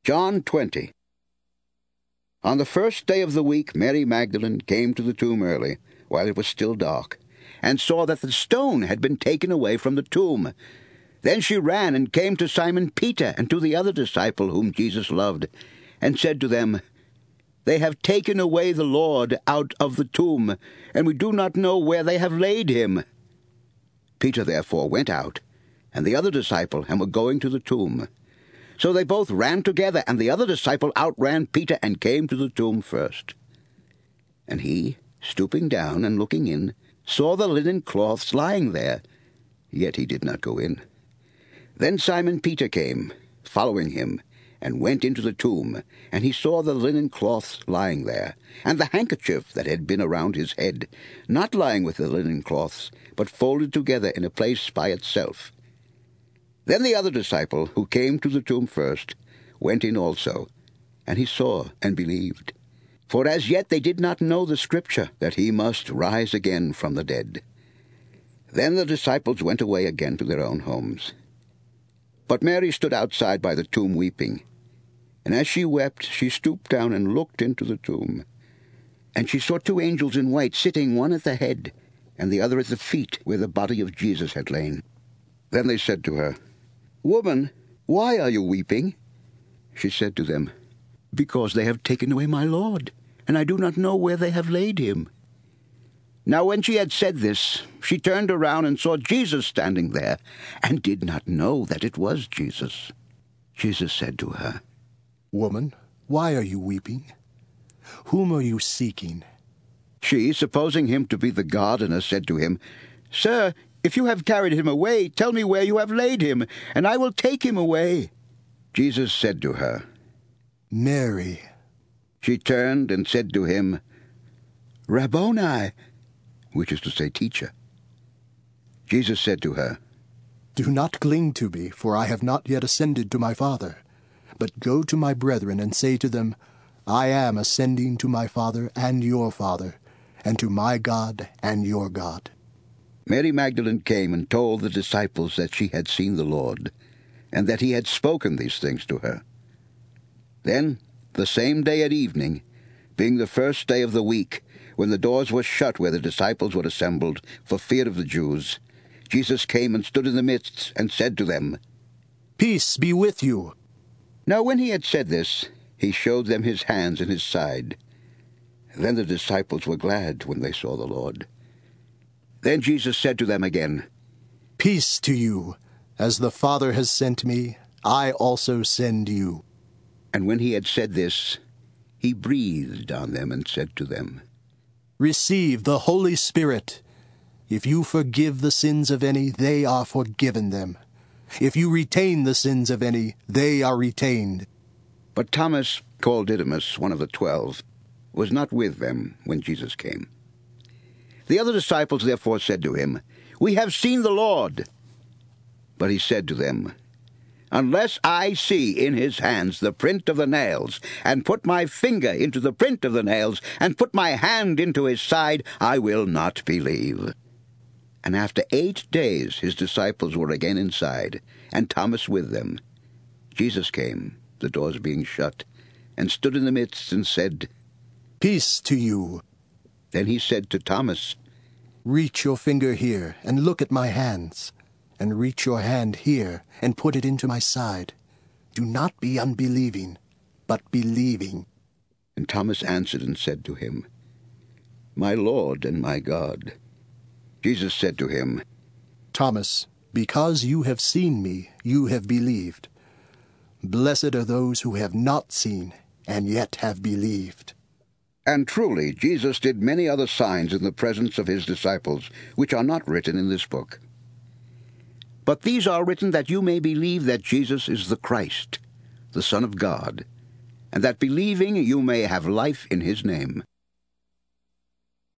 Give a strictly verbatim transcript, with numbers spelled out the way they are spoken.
John twenty. On the first day of the week, Mary Magdalene came to the tomb early, while it was still dark, and saw that the stone had been taken away from the tomb. Then she ran and came to Simon Peter and to the other disciple whom Jesus loved, and said to them, "They have taken away the Lord out of the tomb, and we do not know where they have laid him." Peter therefore went out, and the other disciple, and were going to the tomb. So they both ran together, and the other disciple outran Peter and came to the tomb first. And he, stooping down and looking in, saw the linen cloths lying there, yet he did not go in. Then Simon Peter came, following him, and went into the tomb, and he saw the linen cloths lying there, and the handkerchief that had been around his head, not lying with the linen cloths, but folded together in a place by itself. Then the other disciple, who came to the tomb first, went in also, and he saw and believed. For as yet they did not know the Scripture, that he must rise again from the dead. Then the disciples went away again to their own homes. But Mary stood outside by the tomb weeping. And as she wept, she stooped down and looked into the tomb. And she saw two angels in white sitting, one at the head, and the other at the feet, where the body of Jesus had lain. Then they said to her, "Woman, why are you weeping?" She said to them, "Because they have taken away my Lord, and I do not know where they have laid him." Now when she had said this, she turned around and saw Jesus standing there, and did not know that it was Jesus. Jesus said to her, "Woman, why are you weeping? Whom are you seeking?" She, supposing him to be the gardener, said to him, "Sir, if you have carried him away, tell me where you have laid him, and I will take him away." Jesus said to her, "Mary." She turned and said to him, "Rabboni," which is to say, teacher. Jesus said to her, "Do not cling to me, for I have not yet ascended to my Father. But go to my brethren and say to them, I am ascending to my Father and your Father, and to my God and your God." Mary Magdalene came and told the disciples that she had seen the Lord, and that he had spoken these things to her. Then, the same day at evening, being the first day of the week, when the doors were shut where the disciples were assembled for fear of the Jews, Jesus came and stood in the midst, and said to them, "Peace be with you." Now when he had said this, he showed them his hands and his side. Then the disciples were glad when they saw the Lord. Then Jesus said to them again, "Peace to you. As the Father has sent me, I also send you." And when he had said this, he breathed on them and said to them, "Receive the Holy Spirit. If you forgive the sins of any, they are forgiven them. If you retain the sins of any, they are retained." But Thomas, called Didymus, one of the twelve, was not with them when Jesus came. The other disciples therefore said to him, "We have seen the Lord." But he said to them, "Unless I see in his hands the print of the nails, and put my finger into the print of the nails, and put my hand into his side, I will not believe." And after eight days his disciples were again inside, and Thomas with them. Jesus came, the doors being shut, and stood in the midst, and said, "Peace to you." Then he said to Thomas, "Reach your finger here, and look at my hands, and reach your hand here, and put it into my side. Do not be unbelieving, but believing." And Thomas answered and said to him, "My Lord and my God." Jesus said to him, "Thomas, because you have seen me, you have believed. Blessed are those who have not seen, and yet have believed." And truly Jesus did many other signs in the presence of his disciples, which are not written in this book. But these are written that you may believe that Jesus is the Christ, the Son of God, and that believing you may have life in his name.